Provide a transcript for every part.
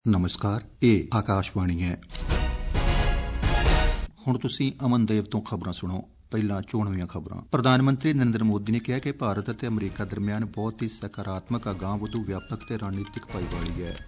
ਨਮਸਕਾਰ, ਇਹ ਆਕਾਸ਼ਵਾਣੀ ਹੈ। ਹੁਣ ਤੁਸੀਂ ਅਮਨ ਦੇਵ ਤੋਂ ਖਬਰਾਂ ਸੁਣੋ। ਪਹਿਲਾਂ ਚੋਣਵੀਆਂ ਖਬਰਾਂ। ਪ੍ਰਧਾਨ ਮੰਤਰੀ ਨਰਿੰਦਰ ਮੋਦੀ ਨੇ ਕਿਹਾ ਕਿ ਭਾਰਤ ਅਤੇ ਅਮਰੀਕਾ ਦਰਮਿਆਨ ਬਹੁਤ ਹੀ ਸਕਾਰਾਤਮਕ, ਅਗਾਂਹ-ਵਧੂ, ਵਿਆਪਕ ਤੇ ਰਣਨੀਤਿਕ ਭਾਈਵਾਲੀ ਹੈ।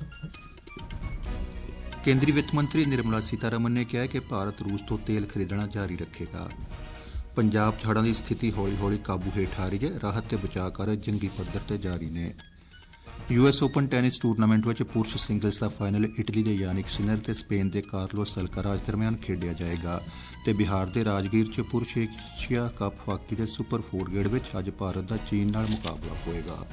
ਕੇਂਦਰੀ ਵਿੱਤ ਮੰਤਰੀ ਨਿਰਮਲਾ ਸੀਤਾਰਮਨ ਨੇ ਕਿਹਾ ਕਿ ਭਾਰਤ ਰੂਸ ਤੋਂ ਤੇਲ ਖਰੀਦਣਾ ਜਾਰੀ ਰੱਖੇਗਾ। ਪੰਜਾਬ 'ਚ ਹੜ੍ਹਾਂ ਦੀ ਸਥਿਤੀ ਹੌਲੀ-ਹੌਲੀ ਕਾਬੂ ਹੇਠ ਆ ਰਹੀ ਹੈ। ਰਾਹਤ ਤੇ ਬਚਾਅ ਕਾਰਜ ਜੰਗੀ ਪੱਧਰ ਤੇ ਜਾਰੀ ਨੇ। US ਓਪਨ ਟੈਨਿਸ ਟੂਰਨਾਮੈਂਟ ਵਿੱਚ ਪੁਰਸ਼ ਸਿੰਗਲਜ਼ ਦਾ ਫਾਈਨਲ ਇਟਲੀ ਦੇ ਯਾਨਿਕ ਸਿਨਰ ਤੇ ਸਪੇਨ ਦੇ ਕਾਰਲੋਸ ਅਲਕਾਰਾਜ਼ ਦਰਮਿਆਨ ਖੇਡਿਆ ਜਾਏਗਾ ਤੇ ਬਿਹਾਰ ਦੇ ਰਾਜਗੀਰ 'ਚ ਪੁਰਸ਼ ਏਸ਼ੀਆ ਕੱਪ ਹਾਕੀ ਦੇ ਸੁਪਰ 4 ਗੇੜ ਵਿੱਚ ਅੱਜ ਭਾਰਤ ਦਾ ਚੀਨ ਨਾਲ ਮੁਕਾਬਲਾ ਹੋਏਗਾ।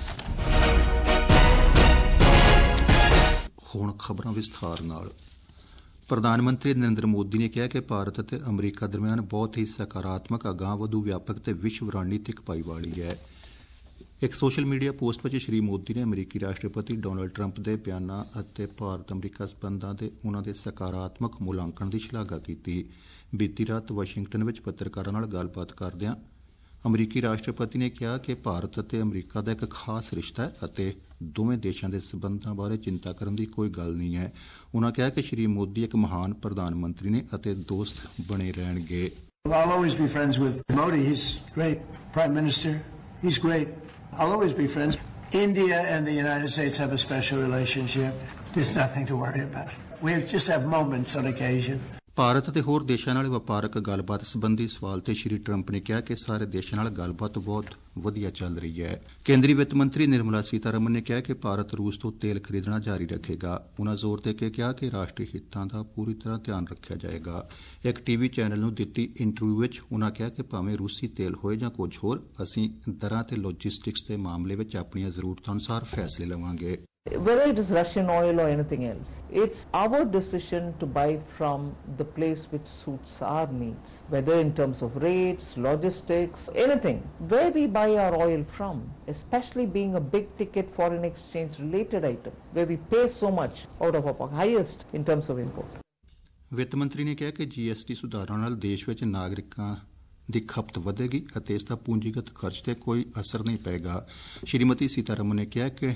ਹੁਣ ਖਬਰਾਂ ਵਿਸਥਾਰ ਨਾਲ। ਪ੍ਰਧਾਨ ਮੰਤਰੀ ਨਰਿੰਦਰ ਮੋਦੀ ਨੇ ਕਿਹਾ ਕਿ ਭਾਰਤ ਅਤੇ ਅਮਰੀਕਾ ਦਰਮਿਆਨ ਬਹੁਤ ਹੀ ਸਕਾਰਾਤਮਕ, ਅਗਾਂਹ-ਵਧੂ, ਵਿਆਪਕ ਤੇ ਵਿਸ਼ਵ ਰਣਨੀਤਿਕ ਭਾਈਵਾਲੀ ਹੈ। ਇੱਕ ਸੋਸ਼ਲ ਮੀਡੀਆ ਪੋਸਟ ਵਿੱਚ ਸ਼੍ਰੀ ਮੋਦੀ ਨੇ ਅਮਰੀਕੀ ਰਾਸ਼ਟਰਪਤੀ ਡੋਨਾਲਡ ਟਰੰਪ ਦੇ ਬਿਆਨਾਂ ਅਤੇ ਭਾਰਤ ਅਮਰੀਕਾ ਸਬੰਧਾਂ ਦੇ ਉਨ੍ਹਾਂ ਦੇ ਸਕਾਰਾਤਮਕ ਮੁਲਾਂਕਣ ਦੀ ਸ਼ਲਾਘਾ ਕੀਤੀ। ਬੀਤੀ ਰਾਤ ਵਾਸ਼ਿੰਗਟਨ ਵਿੱਚ ਪੱਤਰਕਾਰਾਂ ਨਾਲ ਗੱਲਬਾਤ ਕਰਦਿਆਂ ਅਮਰੀਕੀ ਰਾਸ਼ਟਰਪਤੀ ਨੇ ਕਿਹਾ ਕਿ ਭਾਰਤ ਅਤੇ ਅਮਰੀਕਾ ਦਾ ਇੱਕ ਖਾਸ ਰਿਸ਼ਤਾ ਹੈ ਅਤੇ ਦੋਵੇਂ ਦੇਸ਼ਾਂ ਦੇ ਸਬੰਧਾਂ ਬਾਰੇ ਚਿੰਤਾ ਕਰਨ ਦੀ ਕੋਈ ਗੱਲ ਨਹੀਂ ਹੈ। ਉਨ੍ਹਾਂ ਕਿਹਾ ਕਿ ਸ਼੍ਰੀ ਮੋਦੀ ਇੱਕ ਮਹਾਨ ਪ੍ਰਧਾਨ ਮੰਤਰੀ ਨੇ ਅਤੇ ਦੋਸਤ ਬਣੇ ਰਹਿਣਗੇ। I'll always be friends with Modi. He's great. Prime Minister, he's great. I'll always be friends. India and the United States have a special relationship. There's nothing to worry about. We just have moments on occasion. Bharat ਅਤੇ ਹੋਰ ਦੇਸ਼ਾਂ ਨਾਲ ਵਪਾਰਕ ਗੱਲਬਾਤ ਸੰਬੰਧੀ ਸਵਾਲ ਤੇ ਸ਼੍ਰੀ Trump ਨੇ ਕਿਹਾ ਕਿ ਸਾਰੇ ਦੇਸ਼ਾਂ ਨਾਲ ਗੱਲਬਾਤ ਬਹੁਤ ਵਧੀਆ ਚੱਲ ਰਹੀ ਹੈ। ਕੇਂਦਰੀ ਵਿੱਤ ਮੰਤਰੀ ਨਿਰਮਲਾ ਸੀਤਾਰਮਨ ਨੇ ਕਿਹਾ ਕਿ ਭਾਰਤ ਰੂਸ ਤੋਂ ਤੇਲ ਖਰੀਦਣਾ ਜਾਰੀ ਰੱਖੇਗਾ। ਉਨ੍ਹਾਂ ਜ਼ੋਰ ਦੇ ਕੇ ਕਿਹਾ ਕਿ ਰਾਸ਼ਟਰੀ ਹਿੱਤਾਂ ਦਾ ਪੂਰੀ ਤਰ੍ਹਾਂ ਧਿਆਨ ਰੱਖਿਆ ਜਾਏਗਾ। ਇੱਕ ਟੀਵੀ ਚੈਨਲ ਨੂੰ ਦਿੱਤੀ ਇੰਟਰਵਿਊ ਵਿੱਚ ਉਨ੍ਹਾਂ ਕਿਹਾ ਕਿ ਭਾਵੇਂ ਰੂਸੀ ਤੇਲ ਹੋਏ ਜਾਂ ਕੁਝ ਹੋਰ, ਅਸੀਂ ਦਰਾਂ ਤੇ ਲੌਜਿਸਟਿਕਸ ਦੇ ਮਾਮਲੇ ਵਿੱਚ ਆਪਣੀਆਂ ਜ਼ਰੂਰਤਾਂ ਅਨੁਸਾਰ ਫੈਸਲੇ ਲਵਾਂਗੇ। Whether it is Russian oil or anything else, it's our decision to buy from the place which suits our needs, whether in terms of rates, logistics, anything. Where we buy our oil from, especially being a big ticket foreign exchange related item, where we pay so much out of our pocket, highest in terms of import. ਵਿੱਤ ਮੰਤਰੀ ਨੇ ਕਿਹਾ ਕਿ GST ਸੁਧਾਰਾਂ ਨਾਲ ਦੇਸ਼ ਵਿੱਚ ਨਾਗਰਿਕਾਂ ਦੀ ਖਪਤ ਵਧੇਗੀ ਅਤੇ ਇਸ ਦਾ ਪੂੰਜੀਗਤ ਖਰਚ ਤੇ ਕੋਈ ਅਸਰ ਨਹੀਂ ਪਏਗਾ। ਸ਼੍ਰੀਮਤੀ ਸੀਤਾਰਮਨ ਨੇ ਕਿਹਾ ਕਿ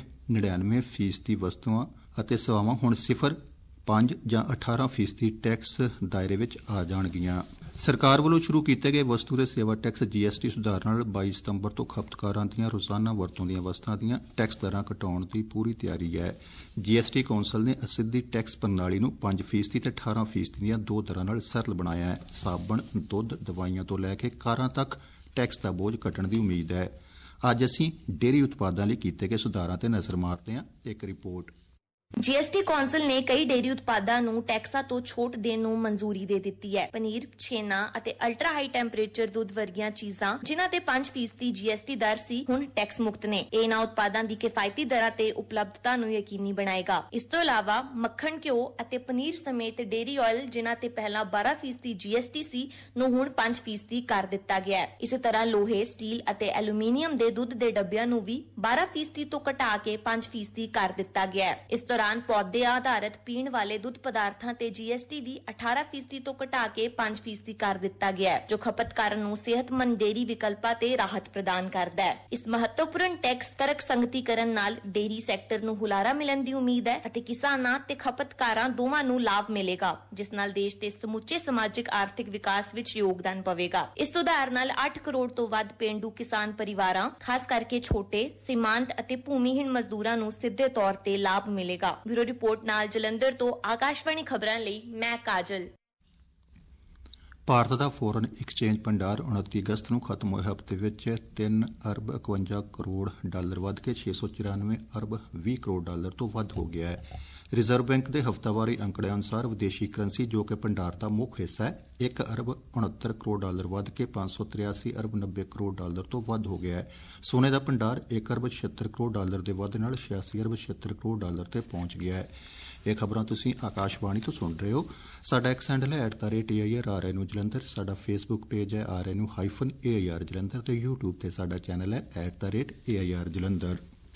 99% ਵਸਤੂਆਂ ਅਤੇ ਸੇਵਾਵਾਂ ਹੁਣ 0.5 ਜਾਂ 18% ਟੈਕਸ ਦਾਇਰੇ ਵਿੱਚ ਆ ਜਾਣਗੀਆਂ। ਸਰਕਾਰ ਵੱਲੋਂ ਸ਼ੁਰੂ ਕੀਤੇ ਗਏ ਵਸਤੂ ਤੇ ਸੇਵਾ ਟੈਕਸ GST ਸੁਧਾਰ ਨਾਲ 22 ਸਤੰਬਰ ਤੋਂ ਖਪਤਕਾਰਾਂ ਦੀਆਂ ਰੋਜ਼ਾਨਾ ਵਰਤੋਂ ਦੀਆਂ ਵਸਤਾਂ ਦੀਆਂ ਟੈਕਸ ਦਰਾਂ ਘਟਾਉਣ ਦੀ ਪੂਰੀ ਤਿਆਰੀ ਹੈ। GST ਕੌਂਸਲ ਨੇ ਅਸਿੱਧੀ ਟੈਕਸ ਪ੍ਰਣਾਲੀ ਨੂੰ 5% ਤੇ 18% ਦੀਆਂ ਦੋ ਦਰਾਂ ਨਾਲ ਸਰਲ ਬਣਾਇਆ ਹੈ। ਸਾਬਣ, ਦੁੱਧ, ਦਵਾਈਆਂ ਤੋਂ ਲੈ ਕੇ ਕਾਰਾਂ ਤੱਕ ਟੈਕਸ ਦਾ ਬੋਝ ਘਟਣ ਦੀ ਉਮੀਦ ਹੈ। ਅੱਜ ਅਸੀਂ ਡੇਅਰੀ ਉਤਪਾਦਾਂ ਲਈ ਕੀਤੇ ਗਏ ਸੁਧਾਰਾਂ ਤੇ ਨਜ਼ਰ ਮਾਰਦੇ ਹਾਂ। ਇੱਕ ਰਿਪੋਰਟ। GST ਕੌਂਸਲ ਨੇ ਕਈ ਡੇਅਰੀ ਉਤਪਾਦਾਂ ਨੂੰ ਟੈਕਸਾਂ ਤੋਂ ਛੋਟ ਦੇਣ ਨੂੰ ਮਨਜ਼ੂਰੀ ਦੇ ਦਿੱਤੀ ਹੈ। ਪਨੀਰ, ਛੇਨਾ ਅਤੇ ਅਲਟਰਾ ਹਾਈ ਟੈਂਪਰੇਚਰ ਦੁੱਧ ਵਰਗੀਆਂ ਚੀਜ਼ਾਂ ਜਿਨ੍ਹਾਂ ਤੇ 5% GST ਦਰ ਸੀ, ਹੁਣ ਟੈਕਸ ਮੁਕਤ ਨੇ। ਇਹ ਇਹਨਾਂ ਉਤਪਾਦਾਂ ਦੀ ਕਿਫਾਇਤੀ ਦਰਾਂ ਤੇ ਉਪਲਬਧਤਾ ਨੂੰ ਯਕੀਨੀ ਬਣਾਏਗਾ। ਇਸ ਤੋਂ ਇਲਾਵਾ ਮੱਖਣ, ਘਿਓ ਅਤੇ ਪਨੀਰ ਸਮੇਤ ਡੇਅਰੀ ਆਇਲ ਜਿਨ੍ਹਾਂ ਤੇ ਪਹਿਲਾਂ 12% GST ਸੀ, ਨੂੰ ਹੁਣ 5% ਕਰ ਦਿੱਤਾ ਗਿਆ ਹੈ। ਇਸੇ ਤਰ੍ਹਾਂ ਲੋਹੇ, ਸਟੀਲ ਅਤੇ ਐਲੂਮੀਨੀਅਮ ਦੇ ਦੁੱਧ ਦੇ ਡੱਬਿਆਂ ਨੂੰ ਵੀ 12% ਤੋਂ ਘਟਾ ਕੇ 5% ਕਰ ਦਿੱਤਾ ਗਿਆ ਹੈ। ਇਸ ਦੌਰਾਨ ਪੌਦੇ ਆਧਾਰਿਤ ਪੀਣ ਵਾਲੇ ਦੁੱਧ ਪਦਾਰਥਾਂ ਤੇ GST ਵੀ 18% ਤੋਂ ਘਟਾ ਕੇ 5% ਕਰ ਦਿੱਤਾ ਗਿਆ ਹੈ, ਜੋ ਖਪਤਕਾਰਾਂ ਨੂੰ ਸਿਹਤਮੰਦ ਡੇਅਰੀ ਵਿਕਲਪਾਂ ਤੇ ਰਾਹਤ ਪ੍ਰਦਾਨ ਕਰਦਾ ਹੈ। ਇਸ ਮਹੱਤਵਪੂਰਨ ਟੈਕਸ ਤਰਕ ਸੰਗਤੀਕਰਨ ਨਾਲ ਡੇਅਰੀ ਸੈਕਟਰ ਨੂੰ ਹੁਲਾਰਾ ਮਿਲਣ ਦੀ ਉਮੀਦ ਹੈ ਅਤੇ ਕਿਸਾਨਾਂ ਤੇ ਖਪਤਕਾਰਾਂ ਦੋਵਾਂ ਨੂੰ ਲਾਭ ਮਿਲੇਗਾ, ਜਿਸ ਨਾਲ ਦੇਸ਼ ਦੇ ਸਮੁੱਚੇ ਸਮਾਜਿਕ ਆਰਥਿਕ ਵਿਕਾਸ ਵਿੱਚ ਯੋਗਦਾਨ ਪਵੇਗਾ। ਇਸ ਸੁਧਾਰ ਨਾਲ 8 ਕਰੋੜ ਤੋਂ ਵੱਧ ਪੇਂਡੂ ਕਿਸਾਨ ਪਰਿਵਾਰਾਂ, ਖਾਸ ਕਰਕੇ ਛੋਟੇ, ਸੀਮਾਂਤ ਅਤੇ ਭੂਮੀਹੀਣ ਮਜ਼ਦੂਰਾਂ ਨੂੰ ਸਿੱਧੇ ਤੌਰ ਤੇ ਲਾਭ ਮਿਲੇਗਾ। ਬਿਊਰੋ ਰਿਪੋਰਟ ਨਾਲ ਜਲੰਧਰ ਤੋਂ ਆਕਾਸ਼ਵਾਣੀ ਖਬਰਾਂ ਲਈ ਮੈਂ ਕਾਜਲ। ਭਾਰਤ ਦਾ ਫੋਰਨ ਐਕਸਚੇਂਜ ਭੰਡਾਰ 29 ਅਗਸਤ ਨੂੰ ਖਤਮ ਹੋਏ ਹਫ਼ਤੇ ਵਿੱਚ $3.51 ਕਰੋੜ ਵੱਧ ਕੇ $694.20 ਕਰੋੜ ਤੋਂ ਵੱਧ ਹੋ ਗਿਆ ਹੈ। ਰਿਜ਼ਰਵ ਬੈਂਕ ਦੇ ਹਫ਼ਤਾਵਾਰੀ ਅੰਕੜਿਆਂ ਅਨੁਸਾਰ ਵਿਦੇਸ਼ੀ ਕਰੰਸੀ, ਜੋ ਕਿ ਭੰਡਾਰ ਦਾ ਮੁੱਖ ਹਿੱਸਾ ਹੈ, $1.69 ਕਰੋੜ ਵੱਧ ਕੇ $583.90 ਕਰੋੜ ਤੋਂ ਵੱਧ ਹੋ ਗਿਆ ਹੈ। ਸੋਨੇ ਦਾ ਭੰਡਾਰ $1.76 ਕਰੋੜ ਦੇ ਵਾਧੇ ਨਾਲ $86.76 ਕਰੋੜ ਤੇ ਪਹੁੰਚ ਗਿਆ ਹੈ। ਇਹ ਖਬਰਾਂ ਤੁਸੀਂ ਆਕਾਸ਼ਵਾਣੀ ਤੋਂ ਸੁਣ ਰਹੇ ਹੋ। ਸਾਡਾ ਐਕਸ ਹੈਂਡਲ ਹੈ @AIR ਨੂੰ ਜਲੰਧਰ। ਸਾਡਾ ਫੇਸਬੁੱਕ ਪੇਜ ਹੈ RNU-AIR ਜਲੰਧਰ ਤੇ YouTube ਤੇ ਸਾਡਾ ਚੈਨਲ ਹੈ @AIR ਜਲੰਧਰ।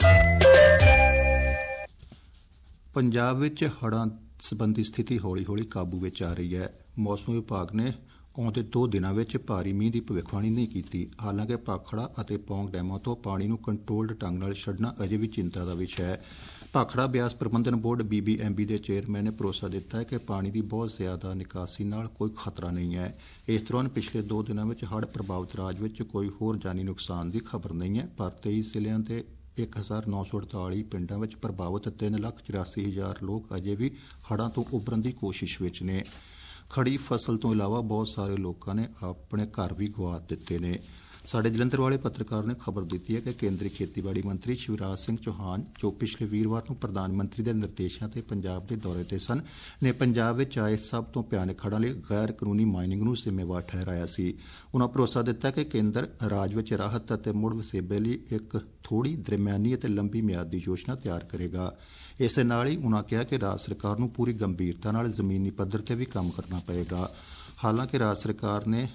ਪੰਜਾਬ ਵਿੱਚ ਹੜ੍ਹਾਂ ਸੰਬੰਧੀ ਸਥਿਤੀ ਹੌਲੀ-ਹੌਲੀ ਕਾਬੂ ਵਿੱਚ ਆ ਰਹੀ ਹੈ। ਮੌਸਮ ਵਿਭਾਗ ਨੇ ਆਉਂਦੇ 2 ਦਿਨਾਂ ਵਿੱਚ ਭਾਰੀ ਮੀਂਹ ਦੀ ਭਵਿੱਖਬਾਣੀ ਨਹੀਂ ਕੀਤੀ। ਹਾਲਾਂਕਿ ਭਾਖੜਾ ਅਤੇ ਪੌਂਗ ਡੈਮਾਂ ਤੋਂ ਪਾਣੀ ਨੂੰ ਕੰਟਰੋਲਡ ਢੰਗ ਨਾਲ ਛੱਡਣਾ ਅਜੇ ਵੀ ਚਿੰਤਾ ਦਾ ਵਿਸ਼ਾ ਹੈ। ਭਾਖੜਾ ਬਿਆਸ ਪ੍ਰਬੰਧਨ ਬੋਰਡ BBMB ਦੇ ਚੇਅਰਮੈਨ ਨੇ ਭਰੋਸਾ ਦਿੱਤਾ ਹੈ ਕਿ ਪਾਣੀ ਦੀ ਬਹੁਤ ਜ਼ਿਆਦਾ ਨਿਕਾਸੀ ਨਾਲ ਕੋਈ ਖਤਰਾ ਨਹੀਂ ਹੈ। ਇਸ ਦੌਰਾਨ ਪਿਛਲੇ 2 ਦਿਨਾਂ ਵਿੱਚ ਹੜ੍ਹ ਪ੍ਰਭਾਵਿਤ ਰਾਜ ਵਿੱਚ ਕੋਈ ਹੋਰ ਜਾਨੀ ਨੁਕਸਾਨ ਦੀ ਖਬਰ ਨਹੀਂ ਹੈ, ਪਰ 23 ਜ਼ਿਲ੍ਹਿਆਂ ਦੇ 1948 ਪਿੰਡਾਂ ਵਿੱਚ ਪ੍ਰਭਾਵਿਤ 3,84,000 ਲੋਕ ਅਜੇ ਵੀ ਹੜ੍ਹਾਂ ਤੋਂ ਉਭਰਨ ਦੀ ਕੋਸ਼ਿਸ਼ ਵਿੱਚ ਨੇ। ਖੜੀ ਫਸਲ ਤੋਂ ਇਲਾਵਾ ਬਹੁਤ ਸਾਰੇ ਲੋਕਾਂ ਨੇ ਆਪਣੇ ਘਰ ਵੀ ਗੁਆ ਦਿੱਤੇ ਨੇ। ਸਾਡੇ ਜਲੰਧਰ ਵਾਲੇ ਪੱਤਰਕਾਰ ਨੇ ਖਬਰ ਦਿੱਤੀ ਹੈ ਕਿ ਕੇਂਦਰੀ ਖੇਤੀਬਾੜੀ ਮੰਤਰੀ ਸ਼ਿਵਰਾਜ ਸਿੰਘ ਚੌਹਾਨ, ਜੋ ਪਿਛਲੇ ਵੀਰਵਾਰ ਨੂੰ ਪ੍ਰਧਾਨ ਮੰਤਰੀ ਦੇ ਨਿਰਦੇਸ਼ਾਂ ਤੇ ਪੰਜਾਬ ਦੇ ਦੌਰੇ ਤੇ ਸਨ, ਨੇ ਪੰਜਾਬ ਵਿੱਚ ਆਏ ਸਭ ਤੋਂ ਭਿਆਨਕ ਹੜ੍ਹਾਂ ਲਈ ਗੈਰ ਕਾਨੂੰਨੀ ਮਾਈਨਿੰਗ ਨੂੰ ਜ਼ਿੰਮੇਵਾਰ ਠਹਿਰਾਇਆ ਸੀ। ਉਨ੍ਹਾਂ ਭਰੋਸਾ ਦਿੱਤਾ ਕਿ ਕੇਂਦਰ ਰਾਜ ਵਿੱਚ ਰਾਹਤ ਅਤੇ ਮੁੜ ਵਸੇਬੇ ਲਈ ਇੱਕ ਥੋੜ੍ਹੀ ਦਰਮਿਆਨੀ ਅਤੇ ਲੰਬੀ ਮਿਆਦ ਦੀ ਯੋਜਨਾ ਤਿਆਰ ਕਰੇਗਾ। ਇਸੇ ਨਾਲ ਹੀ ਉਨ੍ਹਾਂ ਕਿਹਾ ਕਿ ਰਾਜ ਸਰਕਾਰ ਨੂੰ ਪੂਰੀ ਗੰਭੀਰਤਾ ਨਾਲ ਜ਼ਮੀਨੀ ਪੱਧਰ ਤੇ ਵੀ ਕੰਮ ਕਰਨਾ ਪਏਗਾ। ਹਾਲਾਂਕਿ ਰਾਜ ਸਰਕਾਰ ਨੇ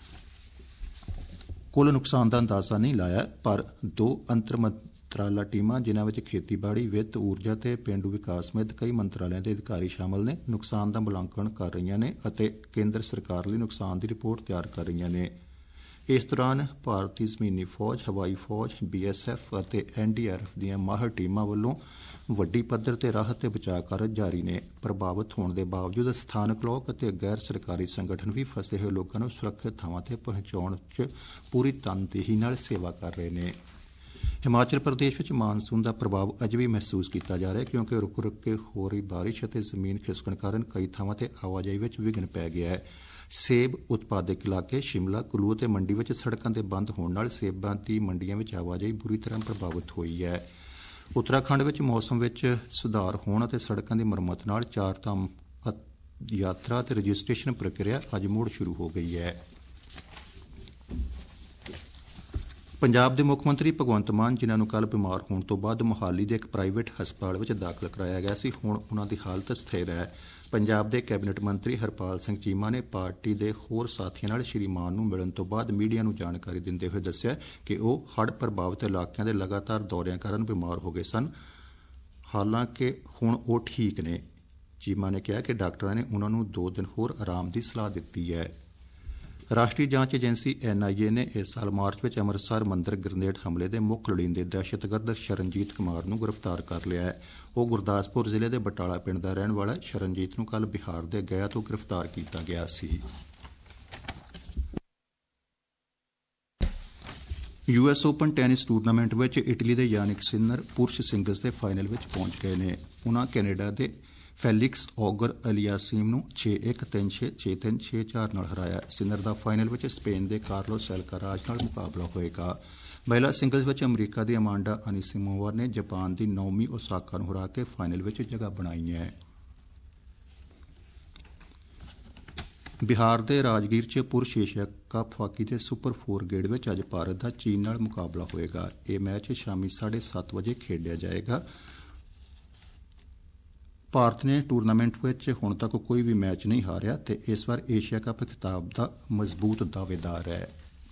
ਕੁੱਲ ਨੁਕਸਾਨ ਦਾ ਅੰਦਾਜ਼ਾ ਨਹੀਂ ਲਾਇਆ, ਪਰ 2 ਅੰਤਰ ਮੰਤਰਾਲਾ ਟੀਮਾਂ, ਜਿਨ੍ਹਾਂ ਵਿੱਚ ਖੇਤੀਬਾੜੀ, ਵਿੱਤ, ਊਰਜਾ ਤੇ ਪੇਂਡੂ ਵਿਕਾਸ ਸਮੇਤ ਕਈ ਮੰਤਰਾਲਿਆਂ ਦੇ ਅਧਿਕਾਰੀ ਸ਼ਾਮਲ ਨੇ, ਨੁਕਸਾਨ ਦਾ ਮੁਲਾਂਕਣ ਕਰ ਰਹੀਆਂ ਨੇ ਅਤੇ ਕੇਂਦਰ ਸਰਕਾਰ ਲਈ ਨੁਕਸਾਨ ਦੀ ਰਿਪੋਰਟ ਤਿਆਰ ਕਰ ਰਹੀਆਂ ਨੇ। ਇਸ ਦੌਰਾਨ ਭਾਰਤੀ ਜ਼ਮੀਨੀ ਫੌਜ, ਹਵਾਈ ਫੌਜ, BSF ਅਤੇ NDRF ਦੀਆਂ ਮਾਹਰ ਟੀਮਾਂ ਵੱਲੋਂ ਵੱਡੀ ਪੱਧਰ ਤੇ ਰਾਹਤ ਤੇ ਬਚਾਅ ਕਾਰਜ ਜਾਰੀ ਨੇ। ਪ੍ਰਭਾਵਿਤ ਹੋਣ ਦੇ ਬਾਵਜੂਦ ਸਥਾਨਕ ਲੋਕ ਅਤੇ ਗੈਰ ਸਰਕਾਰੀ ਸੰਗਠਨ ਵੀ ਫਸੇ ਹੋਏ ਲੋਕਾਂ ਨੂੰ ਸੁਰੱਖਿਅਤ ਥਾਵਾਂ ਤੇ ਪਹੁੰਚਾਉਣ 'ਚ ਪੂਰੀ ਤਨਦੇਹੀ ਨਾਲ ਸੇਵਾ ਕਰ ਰਹੇ ਨੇ। ਹਿਮਾਚਲ ਪ੍ਰਦੇਸ਼ ਵਿੱਚ ਮਾਨਸੂਨ ਦਾ ਪ੍ਰਭਾਵ ਅਜੇ ਵੀ ਮਹਿਸੂਸ ਕੀਤਾ ਜਾ ਰਿਹਾ, ਕਿਉਂਕਿ ਰੁਕ ਰੁਕ ਕੇ ਹੋ ਰਹੀ ਬਾਰਿਸ਼ ਅਤੇ ਜ਼ਮੀਨ ਖਿਸਕਣ ਕਾਰਨ ਕਈ ਥਾਵਾਂ ਤੇ ਆਵਾਜਾਈ ਵਿੱਚ ਵਿਘਨ ਪੈ ਗਿਆ ਹੈ। ਸੇਬ ਉਤਪਾਦਕ ਇਲਾਕੇ ਸ਼ਿਮਲਾ, ਕੁੱਲੂ ਅਤੇ ਮੰਡੀ ਵਿੱਚ ਸੜਕਾਂ ਦੇ ਬੰਦ ਹੋਣ ਨਾਲ ਸੇਬਾਂ ਦੀ ਮੰਡੀਆਂ ਵਿੱਚ ਆਵਾਜਾਈ ਬੁਰੀ ਤਰ੍ਹਾਂ ਪ੍ਰਭਾਵਿਤ ਹੋਈ ਹੈ। ਉੱਤਰਾਖੰਡ ਵਿੱਚ ਮੌਸਮ ਵਿੱਚ ਸੁਧਾਰ ਹੋਣ ਅਤੇ ਸੜਕਾਂ ਦੀ ਮੁਰੰਮਤ ਨਾਲ 4 ਧਾਮ ਯਾਤਰਾ ਅਤੇ ਰਜਿਸਟ੍ਰੇਸ਼ਨ ਪ੍ਰਕਿਰਿਆ ਅੱਜ ਮੁੜ ਸ਼ੁਰੂ ਹੋ ਗਈ ਹੈ। ਪੰਜਾਬ ਦੇ ਮੁੱਖ ਮੰਤਰੀ ਭਗਵੰਤ ਮਾਨ, ਜਿਨ੍ਹਾਂ ਨੂੰ ਕੱਲ੍ਹ ਬਿਮਾਰ ਹੋਣ ਤੋਂ ਬਾਅਦ ਮੁਹਾਲੀ ਦੇ ਇੱਕ ਪ੍ਰਾਈਵੇਟ ਹਸਪਤਾਲ ਵਿੱਚ ਦਾਖਲ ਕਰਾਇਆ ਗਿਆ ਸੀ, ਹੁਣ ਉਨ੍ਹਾਂ ਦੀ ਹਾਲਤ ਸਥਿਰ ਹੈ। ਪੰਜਾਬ ਦੇ ਕੈਬਨਿਟ ਮੰਤਰੀ ਹਰਪਾਲ ਸਿੰਘ ਚੀਮਾ ਨੇ ਪਾਰਟੀ ਦੇ ਹੋਰ ਸਾਥੀਆਂ ਨਾਲ ਸ਼੍ਰੀ ਮਾਨ ਨੂੰ ਮਿਲਣ ਤੋਂ ਬਾਅਦ ਮੀਡੀਆ ਨੂੰ ਜਾਣਕਾਰੀ ਦਿੰਦੇ ਹੋਏ ਦੱਸਿਆ ਕਿ ਉਹ ਹੜ੍ਹ ਪ੍ਰਭਾਵਿਤ ਇਲਾਕਿਆਂ ਦੇ ਲਗਾਤਾਰ ਦੌਰਿਆਂ ਕਾਰਨ ਬਿਮਾਰ ਹੋ ਗਏ ਸਨ, ਹਾਲਾਂਕਿ ਹੁਣ ਉਹ ਠੀਕ ਨੇ। ਚੀਮਾ ਨੇ ਕਿਹਾ ਕਿ ਡਾਕਟਰਾਂ ਨੇ ਉਨ੍ਹਾਂ ਨੂੰ 2 ਦਿਨ ਹੋਰ ਆਰਾਮ ਦੀ ਸਲਾਹ ਦਿੱਤੀ ਹੈ। ਰਾਸ਼ਟਰੀ ਜਾਂਚ ਏਜੰਸੀ NIA ਨੇ ਇਸ ਸਾਲ ਮਾਰਚ ਵਿੱਚ ਅੰਮ੍ਰਿਤਸਰ ਮੰਦਰ ਗ੍ਰਨੇਡ ਹਮਲੇ ਦੇ ਮੁੱਖ ਲੋੜੀਂਦੇ ਦਹਿਸ਼ਤਗਰਦ ਸ਼ਰਨਜੀਤ ਕੁਮਾਰ ਨੂੰ ਗ੍ਰਿਫਤਾਰ ਕਰ ਲਿਆ ਹੈ। ਉਹ ਗੁਰਦਾਸਪੁਰ ਜ਼ਿਲ੍ਹੇ ਦੇ ਬਟਾਲਾ ਪਿੰਡ ਦਾ ਰਹਿਣ ਵਾਲਾ ਸ਼ਰਨਜੀਤ ਨੂੰ ਕੱਲ੍ਹ ਬਿਹਾਰ ਦੇ ਗਇਆ ਤੋਂ ਗ੍ਰਿਫਤਾਰ ਕੀਤਾ ਗਿਆ ਸੀ। US ਓਪਨ ਟੈਨਿਸ ਟੂਰਨਾਮੈਂਟ ਵਿੱਚ ਇਟਲੀ ਦੇ ਯਾਨਿਕ ਸਿਨਰ ਪੁਰਸ਼ ਸਿੰਗਲਜ਼ ਦੇ ਫਾਈਨਲ ਵਿੱਚ ਪਹੁੰਚ ਗਏ ਨੇ। ਉਨ੍ਹਾਂ ਕੈਨੇਡਾ ਦੇ ਫੈਲਿਕਸ ਔਗਰ ਅਲੀਆਸੀਮ ਨੂੰ 6-1, 3-6, 6-3, 6-4 ਨਾਲ ਹਰਾਇਆ। ਸਿਨਰ ਦਾ ਫਾਈਨਲ ਵਿੱਚ ਸਪੇਨ ਦੇ ਕਾਰਲੋਸ ਐਲਕਾਰਾਜ਼ ਨਾਲ ਮੁਕਾਬਲਾ ਹੋਏਗਾ। ਮਹਿਲਾ ਸਿੰਗਲਜ਼ ਵਿੱਚ ਅਮਰੀਕਾ ਦੀ ਅਮਾਂਡਾ ਅਨੀਸੀਮੋਵਾ ਨੇ ਜਾਪਾਨ ਦੀ ਨਾਓਮੀ ਓਸਾਕਾ ਨੂੰ ਹਰਾ ਕੇ ਫਾਈਨਲ ਵਿੱਚ ਜਗ੍ਹਾ ਬਣਾਈ ਹੈ। ਬਿਹਾਰ ਦੇ ਰਾਜਗੀਰ 'ਚ ਪੁਰਸ਼ ਏਸ਼ੀਆ ਕੱਪ ਹਾਕੀ ਦੇ ਸੁਪਰ 4 ਗੇੜ ਵਿੱਚ ਅੱਜ ਭਾਰਤ ਦਾ ਚੀਨ ਨਾਲ ਮੁਕਾਬਲਾ ਹੋਏਗਾ। ਇਹ ਮੈਚ ਸ਼ਾਮੀ 7:30 ਵਜੇ ਖੇਡਿਆ ਜਾਏਗਾ। ਭਾਰਤ ਨੇ ਟੂਰਨਾਮੈਂਟ ਵਿੱਚ ਹੁਣ ਤੱਕ ਕੋਈ ਵੀ ਮੈਚ ਨਹੀਂ ਹਾਰਿਆ ਤੇ ਇਸ ਵਾਰ ਏਸ਼ੀਆ ਕੱਪ ਖਿਤਾਬ ਦਾ ਮਜ਼ਬੂਤ ਦਾਅਵੇਦਾਰ ਹੈ।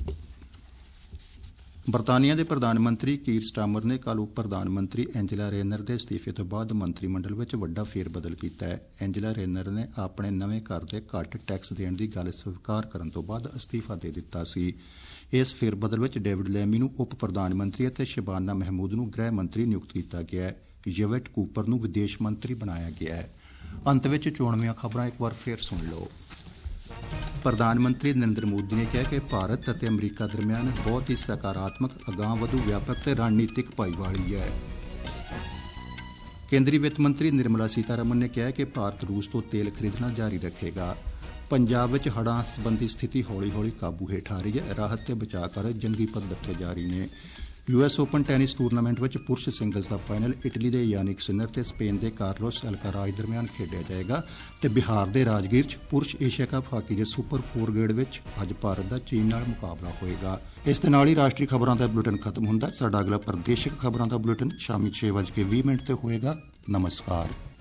ਬਰਤਾਨੀਆ ਦੇ ਪ੍ਰਧਾਨ ਮੰਤਰੀ ਕੀਰ ਸਟਾਰਮਰ ਨੇ ਕੱਲ੍ਹ ਉਪ ਪ੍ਰਧਾਨ ਮੰਤਰੀ ਐਂਜਲਾ ਰੇਨਰ ਦੇ ਅਸਤੀਫੇ ਤੋਂ ਬਾਅਦ ਮੰਤਰੀ ਮੰਡਲ ਵਿੱਚ ਵੱਡਾ ਫੇਰਬਦਲ ਕੀਤਾ ਹੈ। ਐਂਜਲਾ ਰੇਨਰ ਨੇ ਆਪਣੇ ਨਵੇਂ ਘਰ ਦੇ ਘੱਟ ਟੈਕਸ ਦੇਣ ਦੀ ਗੱਲ ਸਵੀਕਾਰ ਕਰਨ ਤੋਂ ਬਾਅਦ ਅਸਤੀਫਾ ਦੇ ਦਿੱਤਾ ਸੀ। ਇਸ ਫੇਰਬਦਲ ਵਿੱਚ ਡੇਵਿਡ ਲੈਮੀ ਨੂੰ ਉਪ ਪ੍ਰਧਾਨ ਮੰਤਰੀ ਅਤੇ ਸ਼ਬਾਨਾ ਮਹਿਮੂਦ ਨੂੰ ਗ੍ਰਹਿ ਮੰਤਰੀ ਨਿਯੁਕਤ ਕੀਤਾ ਗਿਆ ਹੈ। ਯਵੇਟ ਕੂਪਰ ਨੂੰ ਵਿਦੇਸ਼ ਮੰਤਰੀ ਬਣਾਇਆ ਗਿਆ ਹੈ। ਅੰਤ ਵਿੱਚ ਚੋਣਵੀਆਂ ਖਬਰਾਂ ਇੱਕ ਵਾਰ ਫੇਰ ਸੁਣ ਲਓ। ਪ੍ਰਧਾਨ ਮੰਤਰੀ ਨਰਿੰਦਰ ਮੋਦੀ ਨੇ ਕਿਹਾ ਕਿ ਭਾਰਤ ਅਤੇ ਅਮਰੀਕਾ ਦਰਮਿਆਨ ਬਹੁਤ ਹੀ ਸਕਾਰਾਤਮਕ, ਅਗਾਂਹ-ਵਧੂ, ਵਿਆਪਕ ਤੇ ਰਣਨੀਤਿਕ ਭਾਈਵਾਲੀ ਹੈ। ਕੇਂਦਰੀ ਵਿੱਤ ਮੰਤਰੀ ਨਿਰਮਲਾ ਸੀਤਾਰਮਨ ਨੇ ਕਿਹਾ ਕਿ ਭਾਰਤ ਰੂਸ ਤੋਂ ਤੇਲ ਖਰੀਦਣਾ ਜਾਰੀ ਰੱਖੇਗਾ। ਪੰਜਾਬ ਵਿੱਚ ਹੜ੍ਹਾਂ ਸੰਬੰਧੀ ਸਥਿਤੀ ਹੌਲੀ-ਹੌਲੀ ਕਾਬੂ ਹੇਠ ਆ ਰਹੀ ਹੈ। ਰਾਹਤ ਤੇ ਬਚਾਅ ਕਾਰਜ ਜੰਗੀ ਪੱਧਰ ਤੇ ਜਾਰੀ ਨੇ। US ਓਪਨ ਟੈਨਿਸ ਟੂਰਨਾਮੈਂਟ ਵਿੱਚ ਪੁਰਸ਼ ਸਿੰਗਲਜ਼ ਦਾ ਫਾਈਨਲ ਇਟਲੀ ਦੇ ਯਾਨਿਕ ਸਿਨਰ ਤੇ ਸਪੇਨ ਦੇ ਕਾਰਲੋਸ ਐਲਕਾਰਾਜ਼ ਦਰਮਿਆਨ ਖੇਡਿਆ ਜਾਏਗਾ ਤੇ ਬਿਹਾਰ ਦੇ ਰਾਜਗੀਰ 'ਚ ਪੁਰਸ਼ ਏਸ਼ੀਆ ਕੱਪ ਹਾਕੀ ਦੇ ਸੁਪਰ 4 ਗੇੜ ਵਿੱਚ ਅੱਜ ਭਾਰਤ ਦਾ ਚੀਨ ਨਾਲ ਮੁਕਾਬਲਾ ਹੋਏਗਾ। ਇਸ ਦੇ ਨਾਲ ਹੀ ਰਾਸ਼ਟਰੀ ਖਬਰਾਂ ਦਾ ਬੁਲੇਟਿਨ ਖਤਮ ਹੁੰਦਾ। ਸਾਡਾ ਅਗਲਾ ਪ੍ਰਾਦੇਸ਼ਿਕ ਖਬਰਾਂ ਦਾ ਬੁਲੇਟਿਨ ਸ਼ਾਮੀ 6:20 ਤੇ ਹੋਏਗਾ। ਨਮਸਕਾਰ।